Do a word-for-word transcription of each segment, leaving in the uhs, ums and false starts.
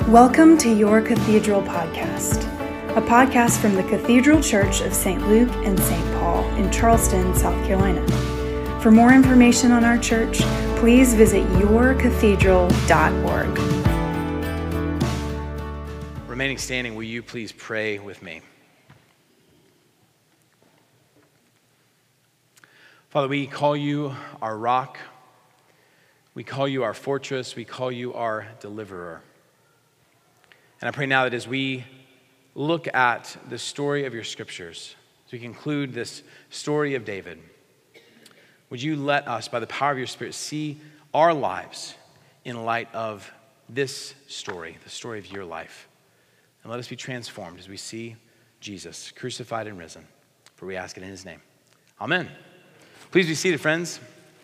Welcome to Your Cathedral Podcast, a podcast from the Cathedral Church of Saint Luke and Saint Paul in Charleston, South Carolina. For more information on our church, please visit your cathedral dot org. Remaining standing, will you please pray with me? Father, we call you our rock. We call you our fortress. We call you our deliverer. And I pray now that as we look at the story of your scriptures, as we conclude this story of David, would you let us, by the power of your Spirit, see our lives in light of this story, the story of your life. And let us be transformed as we see Jesus crucified and risen. For we ask it in his name. Amen. Please be seated, friends.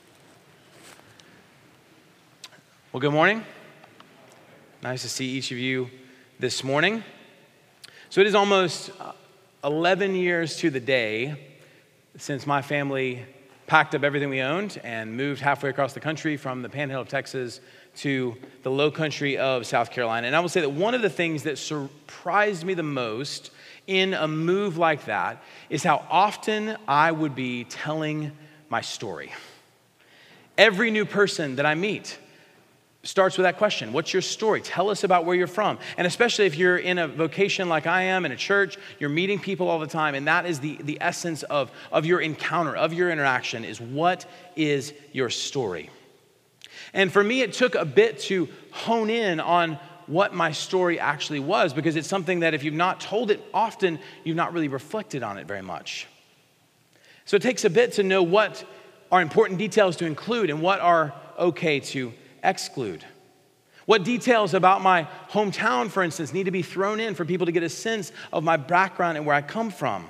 Well, good morning. Nice to see each of you this morning. So it is almost eleven years to the day since my family packed up everything we owned and moved halfway across the country from the Panhandle of Texas to the low country of South Carolina. And I will say that one of the things that surprised me the most in a move like that is how often I would be telling my story. Every new person that I meet starts with that question. What's your story? Tell us about where you're from. And especially if you're in a vocation like I am, in a church, you're meeting people all the time. And that is the, the essence of, of your encounter, of your interaction, is what is your story? And for me, it took a bit to hone in on what my story actually was, because it's something that if you've not told it often, you've not really reflected on it very much. So it takes a bit to know what are important details to include and what are okay to exclude. What details about my hometown, for instance, need to be thrown in for people to get a sense of my background and where I come from?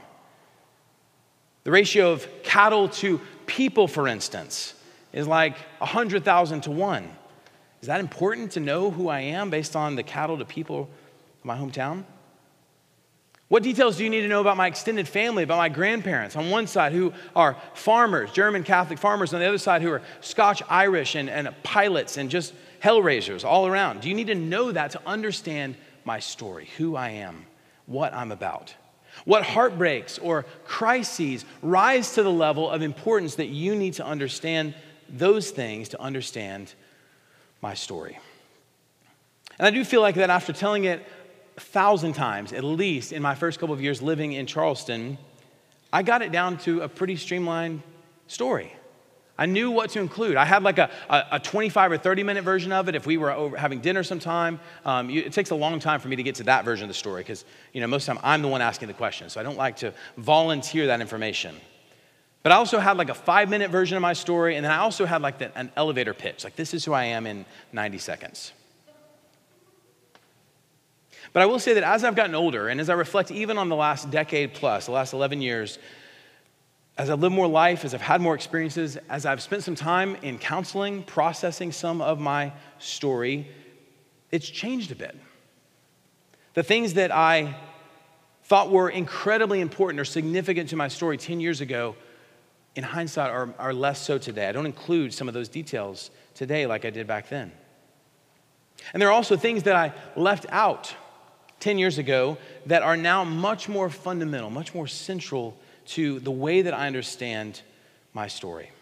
The ratio of cattle to people, for instance, is like one hundred thousand to one. Is that important to know who I am based on the cattle to people of my hometown? What details do you need to know about my extended family, about my grandparents on one side who are farmers, German Catholic farmers, on the other side who are Scotch-Irish and, and pilots and just hellraisers all around? Do you need to know that to understand my story, who I am, what I'm about? What heartbreaks or crises rise to the level of importance that you need to understand those things to understand my story? And I do feel like that after telling it a thousand times, at least in my first couple of years living in Charleston, I got it down to a pretty streamlined story. I knew what to include. I had like a, a, a twenty-five or thirty minute version of it if we were over having dinner sometime. Um, you, it takes a long time for me to get to that version of the story because, you know, most of the time I'm the one asking the questions, so I don't like to volunteer that information. But I also had like a five minute version of my story, and then I also had like the, an elevator pitch, like this is who I am in ninety seconds. But I will say that as I've gotten older, and as I reflect even on the last decade plus, the last eleven years, as I've lived more life, as I've had more experiences, as I've spent some time in counseling, processing some of my story, it's changed a bit. The things that I thought were incredibly important or significant to my story ten years ago, in hindsight, are, are less so today. I don't include some of those details today like I did back then. And there are also things that I left out ten years ago that are now much more fundamental, much more central to the way that I understand my story.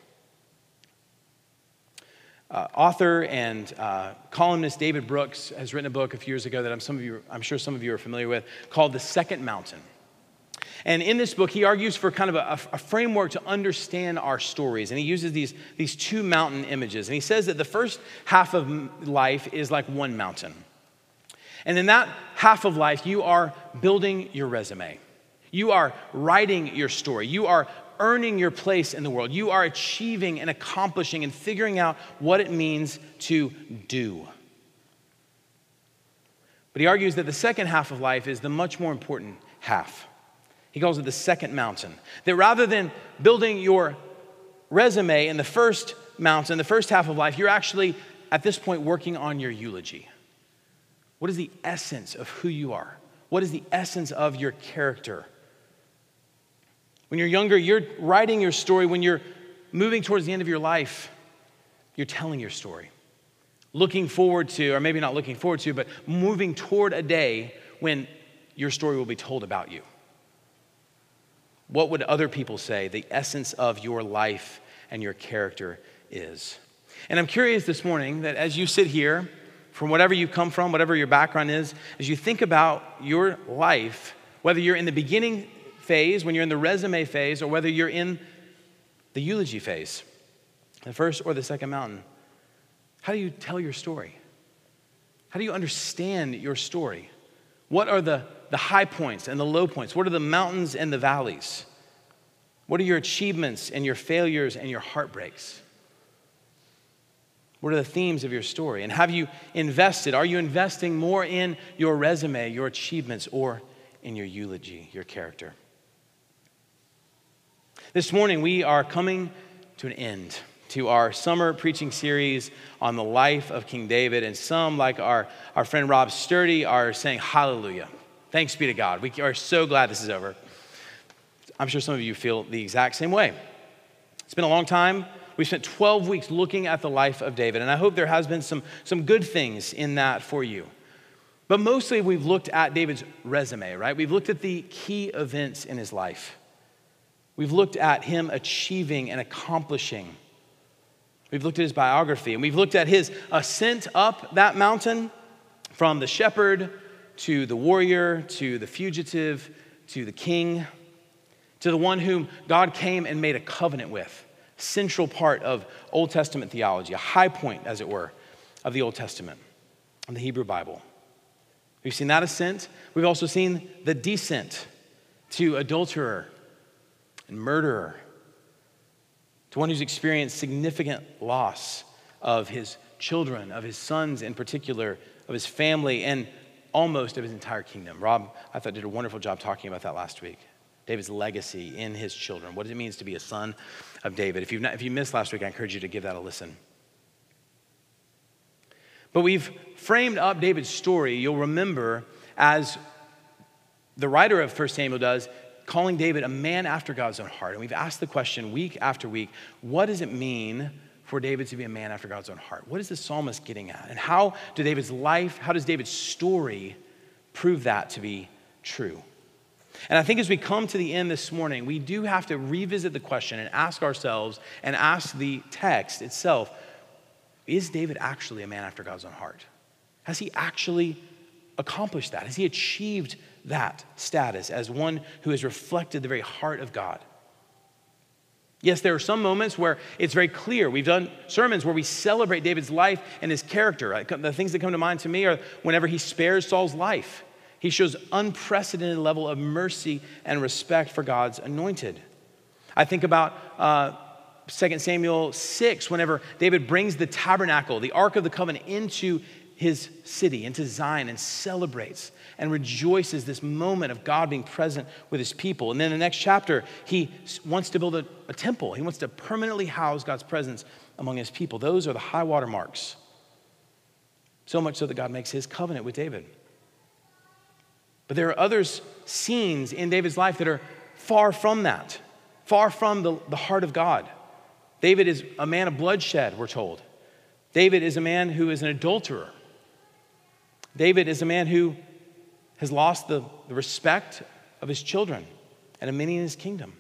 Uh, author and uh, columnist David Brooks has written a book a few years ago that I'm, some of you, I'm sure some of you are familiar with, called The Second Mountain. And in this book, he argues for kind of a, a framework to understand our stories. And he uses these, these two mountain images. And he says that the first half of life is like one mountain. And in that half of life, you are building your resume. You are writing your story. You are earning your place in the world. You are achieving and accomplishing and figuring out what it means to do. But he argues that the second half of life is the much more important half. He calls it the second mountain. That rather than building your resume in the first mountain, the first half of life, you're actually, at this point, working on your eulogy. What is the essence of who you are? What is the essence of your character? When you're younger, you're writing your story. When you're moving towards the end of your life, you're telling your story. looking forward to, or maybe not looking forward to, but moving toward a day when your story will be told about you? What would other people say the essence of your life and your character is? And I'm curious this morning that as you sit here, from whatever you come from, whatever your background is, as you think about your life, whether you're in the beginning phase, when you're in the resume phase, or whether you're in the eulogy phase, the first or the second mountain, how do you tell your story? How do you understand your story? What are the, the high points and the low points? What are the mountains and the valleys? What are your achievements and your failures and your heartbreaks? What are the themes of your story? And have you invested? Are you investing more in your resume, your achievements, or in your eulogy, your character? This morning, we are coming to an end to our summer preaching series on the life of King David. And some, like our, our friend Rob Sturdy, are saying, hallelujah. Thanks be to God. We are so glad this is over. I'm sure some of you feel the exact same way. It's been a long time. We spent twelve weeks looking at the life of David, and I hope there has been some, some good things in that for you. But mostly we've looked at David's resume, right? We've looked at the key events in his life. We've looked at him achieving and accomplishing. We've looked at his biography, and we've looked at his ascent up that mountain from the shepherd to the warrior, to the fugitive, to the king, to the one whom God came and made a covenant with. Central part of Old Testament theology, a high point, as it were, of the Old Testament, of the Hebrew Bible. We've seen that ascent. We've also seen the descent to adulterer and murderer, to one who's experienced significant loss of his children, of his sons in particular, of his family, and almost of his entire kingdom. Rob, I thought, did a wonderful job talking about that last week. David's legacy in his children. What it means to be a son of David. If, you've not, if you missed last week, I encourage you to give that a listen. But we've framed up David's story, you'll remember, as the writer of First Samuel does, calling David a man after God's own heart. And we've asked the question week after week, what does it mean for David to be a man after God's own heart? What is the psalmist getting at? And how do David's life, how does David's story prove that to be true? And I think as we come to the end this morning, we do have to revisit the question and ask ourselves and ask the text itself, is David actually a man after God's own heart? Has he actually accomplished that? Has he achieved that status as one who has reflected the very heart of God? Yes, there are some moments where it's very clear. We've done sermons where we celebrate David's life and his character. The things that come to mind to me are whenever he spares Saul's life. He shows unprecedented level of mercy and respect for God's anointed. I think about uh, Second Samuel six, whenever David brings the tabernacle, the Ark of the Covenant, into his city, into Zion, and celebrates and rejoices this moment of God being present with his people. And then in the next chapter, he wants to build a, a temple. He wants to permanently house God's presence among his people. Those are the high water marks. So much so that God makes his covenant with David. But there are other scenes in David's life that are far from that, far from the, the heart of God. David is a man of bloodshed, we're told. David is a man who is an adulterer. David is a man who has lost the, the respect of his children and of many in his kingdom.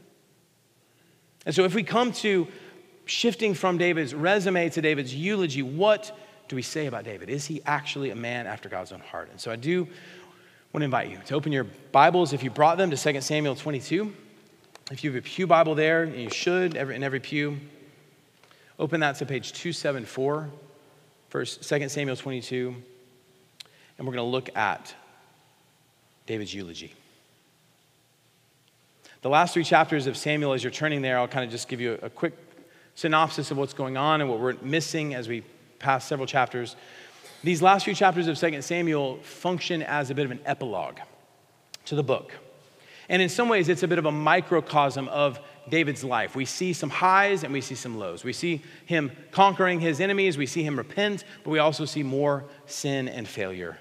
And so if we come to shifting from David's resume to David's eulogy, what do we say about David? Is he actually a man after God's own heart? And so I do I want to invite you to open your Bibles, if you brought them, to Second Samuel twenty-two. If you have a pew Bible there, and you should, every, in every pew, open that to page two seventy-four, First, Second Samuel twenty-two, and we're going to look at David's eulogy. The last three chapters of Samuel, as you're turning there, I'll kind of just give you a, a quick synopsis of what's going on and what we're missing as we pass several chapters. These last few chapters of Second Samuel function as a bit of an epilogue to the book. And in some ways, it's a bit of a microcosm of David's life. We see some highs and we see some lows. We see him conquering his enemies. We see him repent, but we also see more sin and failure.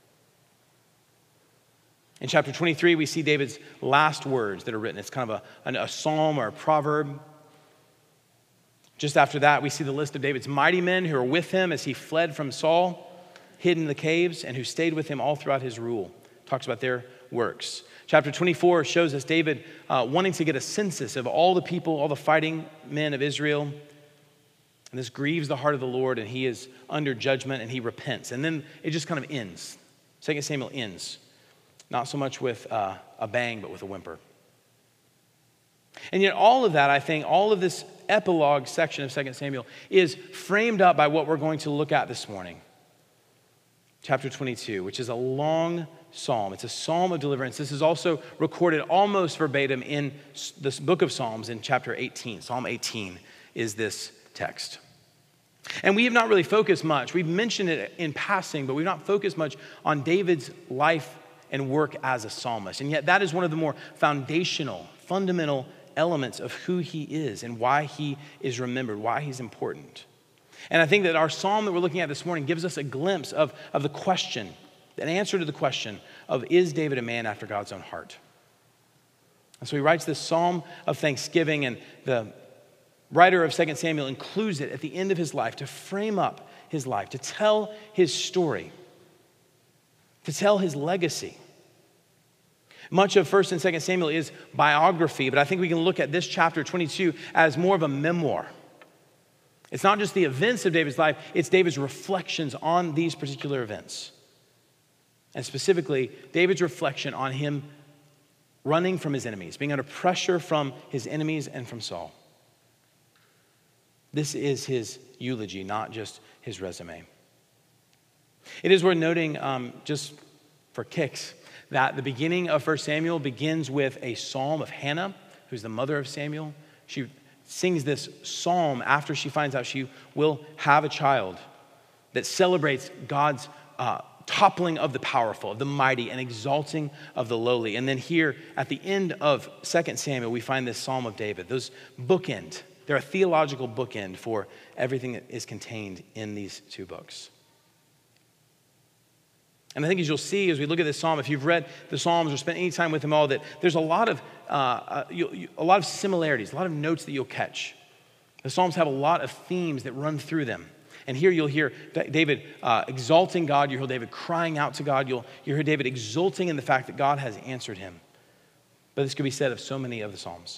In chapter twenty-three, we see David's last words that are written. It's kind of a, a psalm or a proverb. Just after that, we see the list of David's mighty men who are with him as he fled from Saul, hid in the caves, and who stayed with him all throughout his rule. Talks about their works. Chapter twenty-four shows us David uh, wanting to get a census of all the people, all the fighting men of Israel. And this grieves the heart of the Lord, and he is under judgment, and he repents. And then it just kind of ends. Second Samuel ends. Not so much with uh, a bang, but with a whimper. And yet all of that, I think, all of this epilogue section of Second Samuel is framed up by what we're going to look at this morning. Chapter twenty-two, which is a long psalm. It's a psalm of deliverance. This is also recorded almost verbatim in this book of Psalms in chapter eighteen. Psalm eighteen is this text. And we have not really focused much. We've mentioned it in passing, but we've not focused much on David's life and work as a psalmist. And yet that is one of the more foundational, fundamental elements of who he is and why he is remembered, why he's important. And I think that our psalm that we're looking at this morning gives us a glimpse of, of the question, an answer to the question of, is David a man after God's own heart? And so he writes this psalm of thanksgiving, and the writer of Second Samuel includes it at the end of his life to frame up his life, to tell his story, to tell his legacy. Much of First and Second Samuel is biography, but I think we can look at this chapter twenty-two as more of a memoir. It's not just the events of David's life, it's David's reflections on these particular events. And specifically, David's reflection on him running from his enemies, being under pressure from his enemies and from Saul. This is his eulogy, not just his resume. It is worth noting, um, just for kicks, that the beginning of First Samuel begins with a psalm of Hannah, who's the mother of Samuel. She sings this psalm after she finds out she will have a child that celebrates God's uh, toppling of the powerful, of the mighty, and exalting of the lowly. And then here at the end of Second Samuel, we find this psalm of David. Those bookend. They're a theological bookend for everything that is contained in these two books. And I think as you'll see as we look at this psalm, if you've read the Psalms or spent any time with them all, that there's a lot of uh, uh, you, you, a lot of similarities, a lot of notes that you'll catch. The Psalms have a lot of themes that run through them. And here you'll hear David uh, exalting God. You'll hear David crying out to God. You'll, you'll hear David exulting in the fact that God has answered him. But this could be said of so many of the Psalms.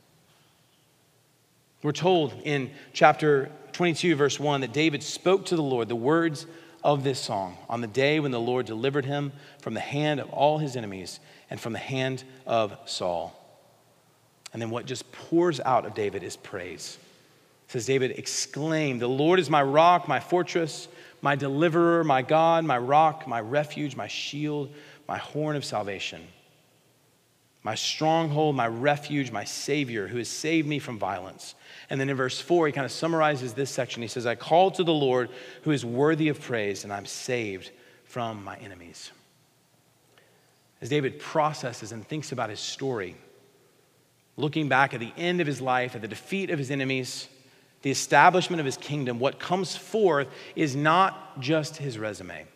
We're told in chapter twenty-two, verse one, that David spoke to the Lord the words of this song on the day when the Lord delivered him from the hand of all his enemies and from the hand of Saul. And then what just pours out of David is praise. It says, David exclaimed, "The Lord is my rock, my fortress, my deliverer, my God, my rock, my refuge, my shield, my horn of salvation, my stronghold, my refuge, my Savior, who has saved me from violence." And then in verse four, he kind of summarizes this section. He says, "I call to the Lord who is worthy of praise, and I'm saved from my enemies." As David processes and thinks about his story, looking back at the end of his life, at the defeat of his enemies, the establishment of his kingdom, what comes forth is not just his resume.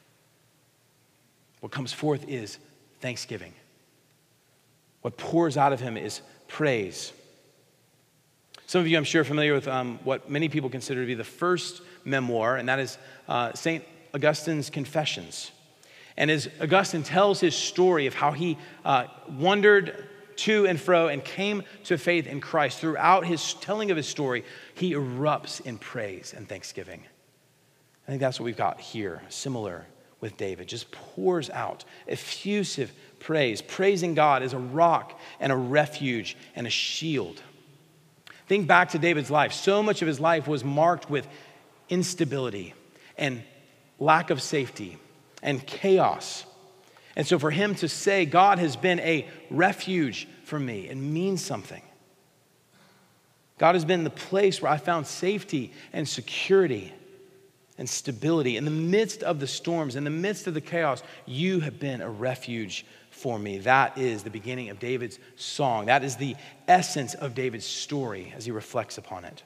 What comes forth is thanksgiving. What pours out of him is praise. Some of you, I'm sure, are familiar with um, what many people consider to be the first memoir, and that is uh, Saint Augustine's Confessions. And as Augustine tells his story of how he uh, wandered to and fro and came to faith in Christ, throughout his telling of his story, he erupts in praise and thanksgiving. I think that's what we've got here, similar with David, just pours out effusive praise, praising God as a rock and a refuge and a shield. Think back to David's life. So much of his life was marked with instability and lack of safety and chaos. And so for him to say, God has been a refuge for me, it means something. God has been the place where I found safety and security and stability. In the midst of the storms, in the midst of the chaos, you have been a refuge for me. That is the beginning of David's song. That is the essence of David's story as he reflects upon it.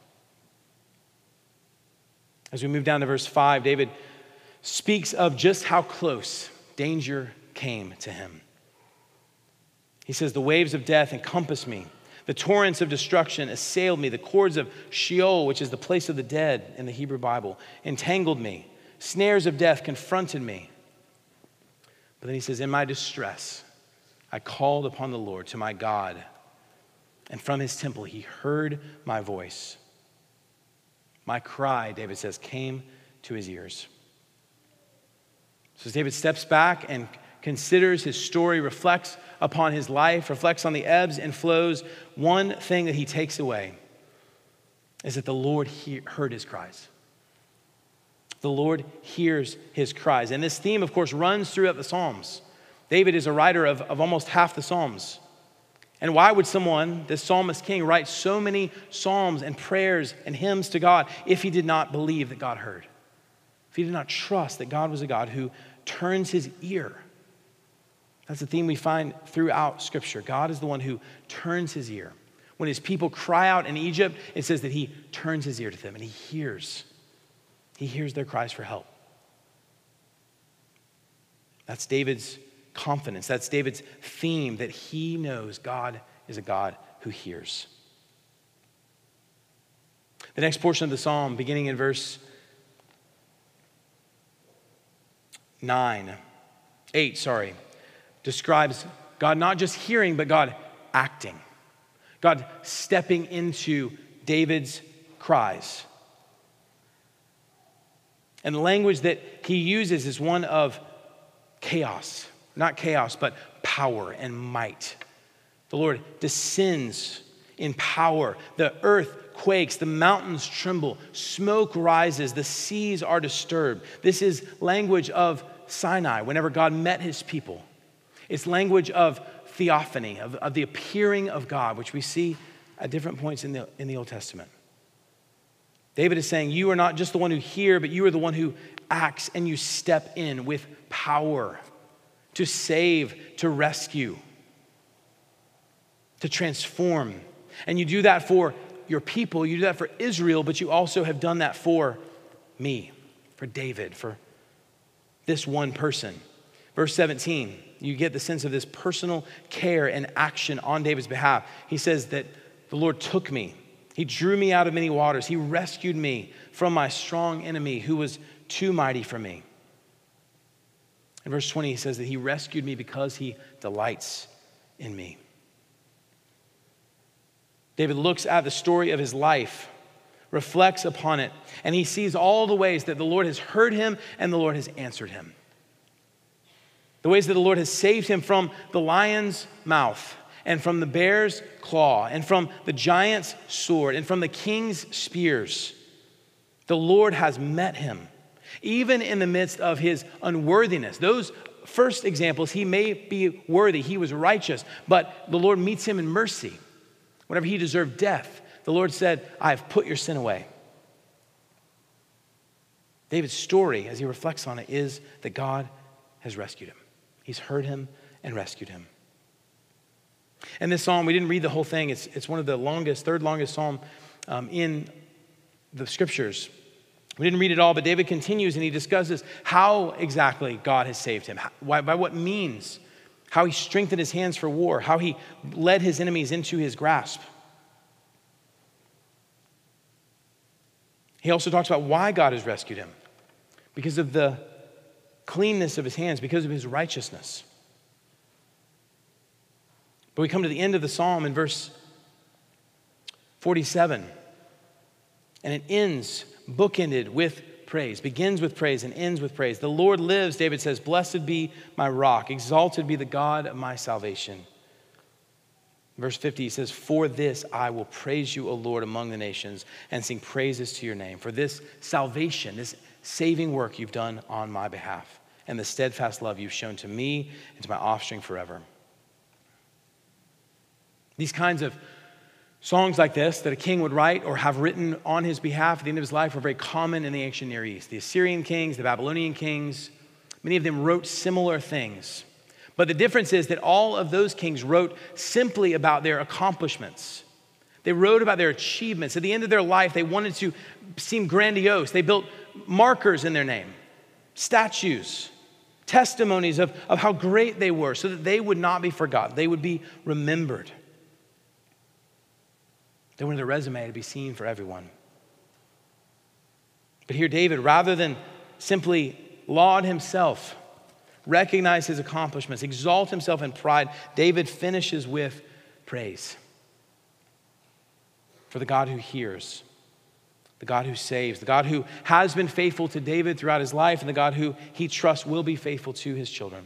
As we move down to verse five, David speaks of just how close danger came to him. He says, "The waves of death encompass me. The torrents of destruction assailed me. The cords of Sheol, which is the place of the dead in the Hebrew Bible, entangled me. Snares of death confronted me. But then he says, in my distress, I called upon the Lord, to my God. And from his temple, he heard my voice. My cry, David says, came to his ears. So as David steps back and considers his story, reflects upon his life, reflects on the ebbs and flows, one thing that he takes away is that the Lord he- heard his cries. The Lord hears his cries. And this theme, of course, runs throughout the Psalms. David is a writer of, of almost half the Psalms. And why would someone, this psalmist king, write so many psalms and prayers and hymns to God if he did not believe that God heard? If he did not trust that God was a God who turns his ear? That's the theme we find throughout Scripture. God is the one who turns his ear. When his people cry out in Egypt, it says that he turns his ear to them and he hears. He hears their cries for help. That's David's confidence. That's David's theme, that he knows God is a God who hears. The next portion of the psalm, beginning in verse nine, eight, sorry, describes God not just hearing, but God acting. God stepping into David's cries. And the language that he uses is one of chaos. Not chaos, but power and might. The Lord descends in power. The earth quakes, the mountains tremble, smoke rises, the seas are disturbed. This is language of Sinai, whenever God met his people. It's language of theophany, of, of the appearing of God, which we see at different points in the, in the Old Testament. David is saying, you are not just the one who hears, but you are the one who acts, and you step in with power to save, to rescue, to transform. And you do that for your people, you do that for Israel, but you also have done that for me, for David, for this one person. Verse seventeen, you get the sense of this personal care and action on David's behalf. He says that the Lord took me. He drew me out of many waters. He rescued me from my strong enemy who was too mighty for me. In verse twenty, he says that he rescued me because he delights in me. David looks at the story of his life, reflects upon it, and he sees all the ways that the Lord has heard him and the Lord has answered him. The ways that the Lord has saved him from the lion's mouth and from the bear's claw and from the giant's sword and from the king's spears. The Lord has met him, even in the midst of his unworthiness. Those first examples, he may be worthy, he was righteous, but the Lord meets him in mercy. Whenever he deserved death, the Lord said, I have put your sin away. David's story, as he reflects on it, is that God has rescued him. He's heard him and rescued him. And this psalm, we didn't read the whole thing. It's, it's one of the longest, third longest psalm um, in the scriptures. We didn't read it all, but David continues and he discusses how exactly God has saved him, how, why, by what means, how he strengthened his hands for war, how he led his enemies into his grasp. He also talks about why God has rescued him, because of the cleanness of his hands, because of his righteousness. But we come to the end of the psalm in verse forty-seven, and it ends bookended with praise, begins with praise and ends with praise. The Lord lives, David says, blessed be my rock, exalted be the God of my salvation. Verse fifty, he says, for this I will praise you, O Lord, among the nations, and sing praises to your name. For this salvation, this saving work you've done on my behalf, and the steadfast love you've shown to me and to my offspring forever. These kinds of songs like this that a king would write or have written on his behalf at the end of his life were very common in the ancient Near East. The Assyrian kings, the Babylonian kings, many of them wrote similar things. But the difference is that all of those kings wrote simply about their accomplishments. They wrote about their achievements. At the end of their life, they wanted to seem grandiose. They built markers in their name, statues, testimonies of, of how great they were so that they would not be forgotten. They would be remembered. They wanted their resume to be seen for everyone. But here David, rather than simply laud himself, recognize his accomplishments, exalt himself in pride, David finishes with praise for the God who hears, the God who saves, the God who has been faithful to David throughout his life, and the God who he trusts will be faithful to his children.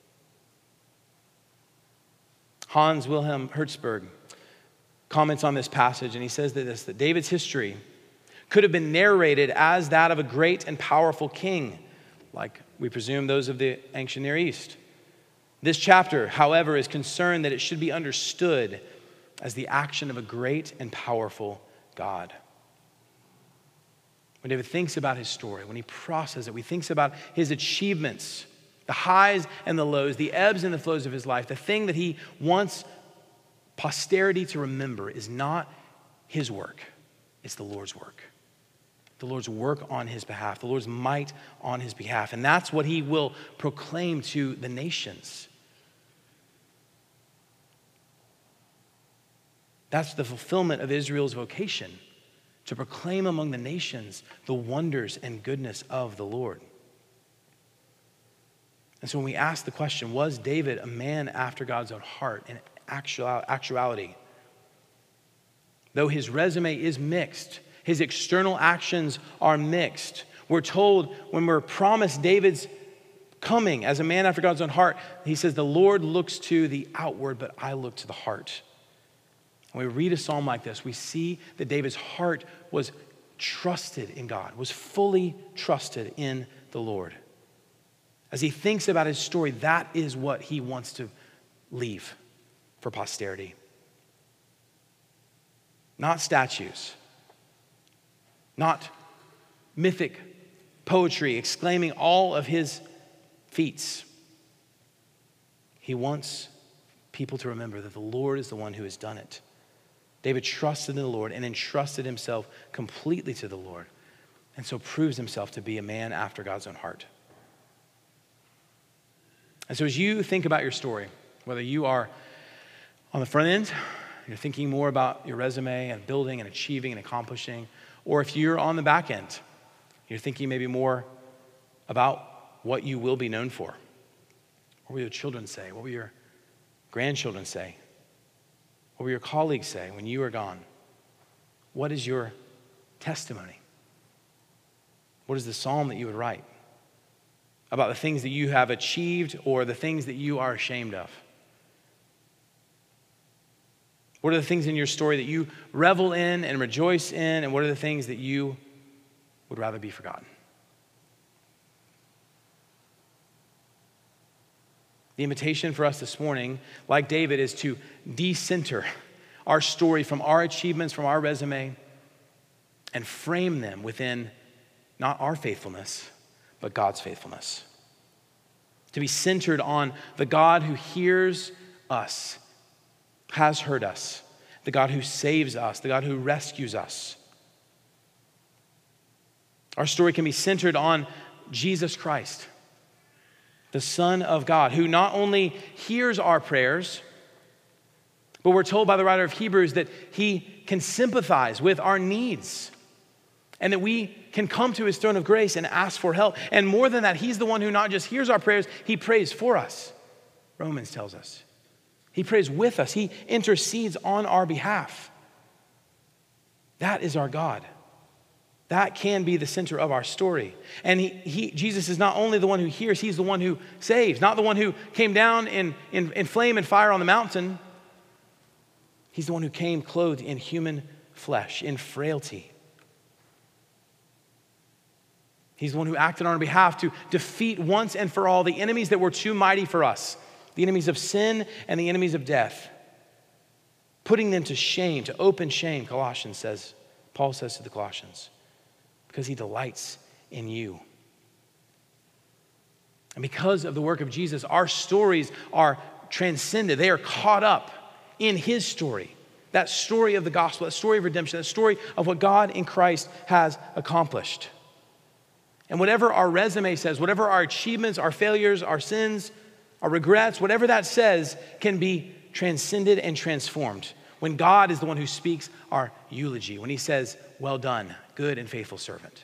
Hans Wilhelm Hertzberg comments on this passage, and he says that, this, that David's history could have been narrated as that of a great and powerful king, like we presume those of the ancient Near East. This chapter, however, is concerned that it should be understood as the action of a great and powerful God. When David thinks about his story, when he processes it, when he thinks about his achievements, the highs and the lows, the ebbs and the flows of his life, the thing that he wants posterity to remember is not his work, it's the Lord's work. The Lord's work on his behalf, the Lord's might on his behalf. And that's what he will proclaim to the nations. That's the fulfillment of Israel's vocation, to proclaim among the nations the wonders and goodness of the Lord. And so when we ask the question, was David a man after God's own heart? In actual, actuality, though his resume is mixed, his external actions are mixed. We're told when we're promised David's coming as a man after God's own heart, he says, the Lord looks to the outward, but I look to the heart. When we read a psalm like this, we see that David's heart was trusted in God, was fully trusted in the Lord. As he thinks about his story, that is what he wants to leave for posterity. Not statues, not mythic poetry exclaiming all of his feats. He wants people to remember that the Lord is the one who has done it. David trusted in the Lord and entrusted himself completely to the Lord, and so proves himself to be a man after God's own heart. And so as you think about your story, whether you are on the front end, you're thinking more about your resume and building and achieving and accomplishing, or if you're on the back end, you're thinking maybe more about what you will be known for. What will your children say? What will your grandchildren say? What will your colleagues say when you are gone? What is your testimony? What is the psalm that you would write about the things that you have achieved or the things that you are ashamed of? What are the things in your story that you revel in and rejoice in, and what are the things that you would rather be forgotten? The invitation for us this morning, like David, is to decenter our story from our achievements, from our resume, and frame them within not our faithfulness, but God's faithfulness. To be centered on the God who hears us, has heard us, the God who saves us, the God who rescues us. Our story can be centered on Jesus Christ, the Son of God, who not only hears our prayers, but we're told by the writer of Hebrews that he can sympathize with our needs and that we can come to his throne of grace and ask for help. And more than that, he's the one who not just hears our prayers, he prays for us. Romans tells us. He prays with us. He intercedes on our behalf. That is our God. That can be the center of our story. And he, he, Jesus is not only the one who hears, he's the one who saves, not the one who came down in, in, in flame and fire on the mountain. He's the one who came clothed in human flesh, in frailty. He's the one who acted on our behalf to defeat once and for all the enemies that were too mighty for us, the enemies of sin and the enemies of death, putting them to shame, to open shame, Colossians says, Paul says to the Colossians, because he delights in you. And because of the work of Jesus, our stories are transcended. They are caught up in his story, that story of the gospel, that story of redemption, that story of what God in Christ has accomplished. And whatever our resume says, whatever our achievements, our failures, our sins, our regrets, whatever that says, can be transcended and transformed When God is the one who speaks our eulogy, when he says, well done, good and faithful servant.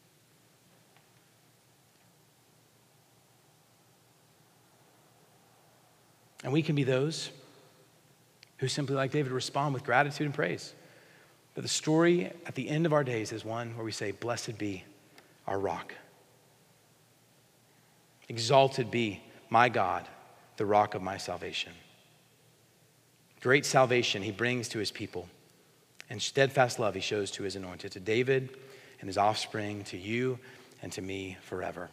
And we can be those who simply, like David, respond with gratitude and praise. But the story at the end of our days is one where we say, blessed be our rock. Exalted be my God, the rock of my salvation. Great salvation he brings to his people, and steadfast love he shows to his anointed, to David and his offspring, to you and to me forever.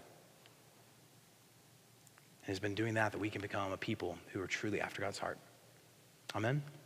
And has been doing that, that we can become a people who are truly after God's heart. Amen.